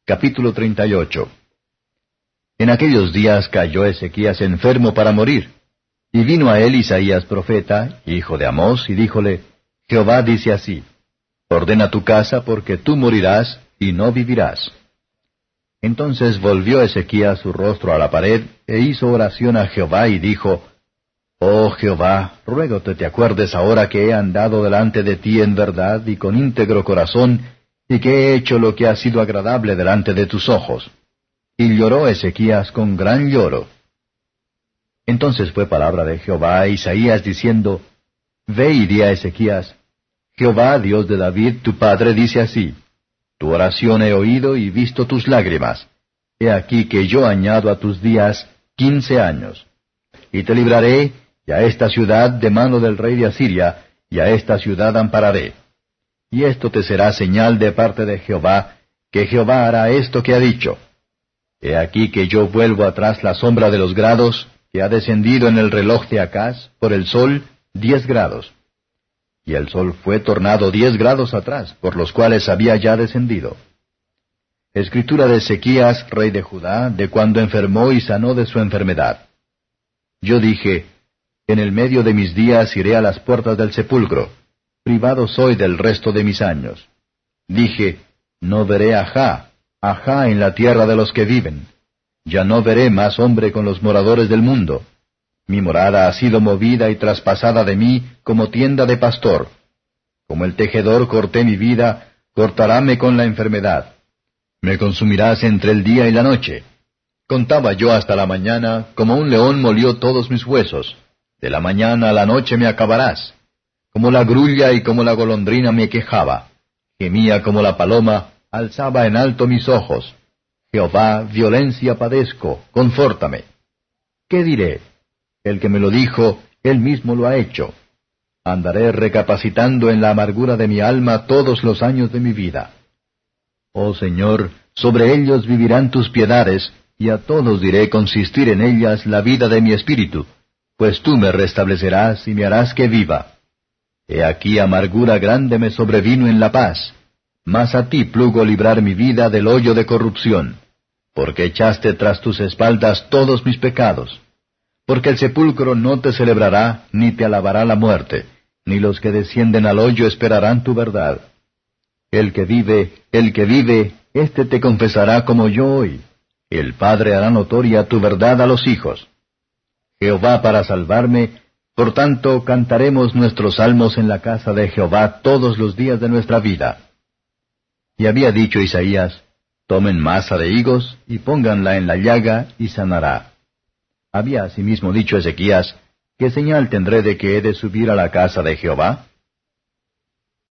Capítulo 38. En aquellos días cayó Ezequías enfermo para morir. Y vino a él Isaías profeta, hijo de Amós, y díjole, Jehová dice así, ordena tu casa, porque tú morirás, y no vivirás. Entonces volvió Ezequías su rostro a la pared, e hizo oración a Jehová, y dijo, Oh Jehová, ruégote te acuerdes ahora que he andado delante de ti en verdad y con íntegro corazón, y que he hecho lo que ha sido agradable delante de tus ojos. Y lloró Ezequías con gran lloro. Entonces fue palabra de Jehová a Isaías diciendo, Ve y di a Ezequías, Jehová, Dios de David, tu padre, dice así, Tu oración he oído y visto tus lágrimas. He aquí que yo añado a tus días 15 años. Y te libraré, y a esta ciudad de mano del rey de Asiria, y a esta ciudad ampararé. Y esto te será señal de parte de Jehová, que Jehová hará esto que ha dicho. He aquí que yo vuelvo atrás la sombra de los grados, que ha descendido en el reloj de Acaz, por el sol, 10 grados. Y el sol fue tornado 10 grados atrás, por los cuales había ya descendido. Escritura de Ezequías, rey de Judá, de cuando enfermó y sanó de su enfermedad. Yo dije, en el medio de mis días iré a las puertas del sepulcro, privado soy del resto de mis años. Dije, no veré ajá en la tierra de los que viven. Ya no veré más hombre con los moradores del mundo. Mi morada ha sido movida y traspasada de mí como tienda de pastor. Como el tejedor corté mi vida, cortaráme con la enfermedad. Me consumirás entre el día y la noche. Contaba yo hasta la mañana, como un león molió todos mis huesos. De la mañana a la noche me acabarás. Como la grulla y como la golondrina me quejaba. Gemía como la paloma, alzaba en alto mis ojos. Jehová, violencia padezco, confórtame. ¿Qué diré? El que me lo dijo, él mismo lo ha hecho. Andaré recapacitando en la amargura de mi alma todos los años de mi vida. Oh Señor, sobre ellos vivirán tus piedades, y a todos diré consistir en ellas la vida de mi espíritu, pues tú me restablecerás y me harás que viva. He aquí amargura grande me sobrevino en la paz, mas a ti plugo librar mi vida del hoyo de corrupción, porque echaste tras tus espaldas todos mis pecados. Porque el sepulcro no te celebrará, ni te alabará la muerte, ni los que descienden al hoyo esperarán tu verdad. El que vive, éste te confesará como yo hoy. El Padre hará notoria tu verdad a los hijos. Jehová para salvarme, por tanto cantaremos nuestros salmos en la casa de Jehová todos los días de nuestra vida. Y había dicho Isaías, tomen masa de higos, y pónganla en la llaga, y sanará. Había asimismo dicho Ezequías, ¿qué señal tendré de que he de subir a la casa de Jehová?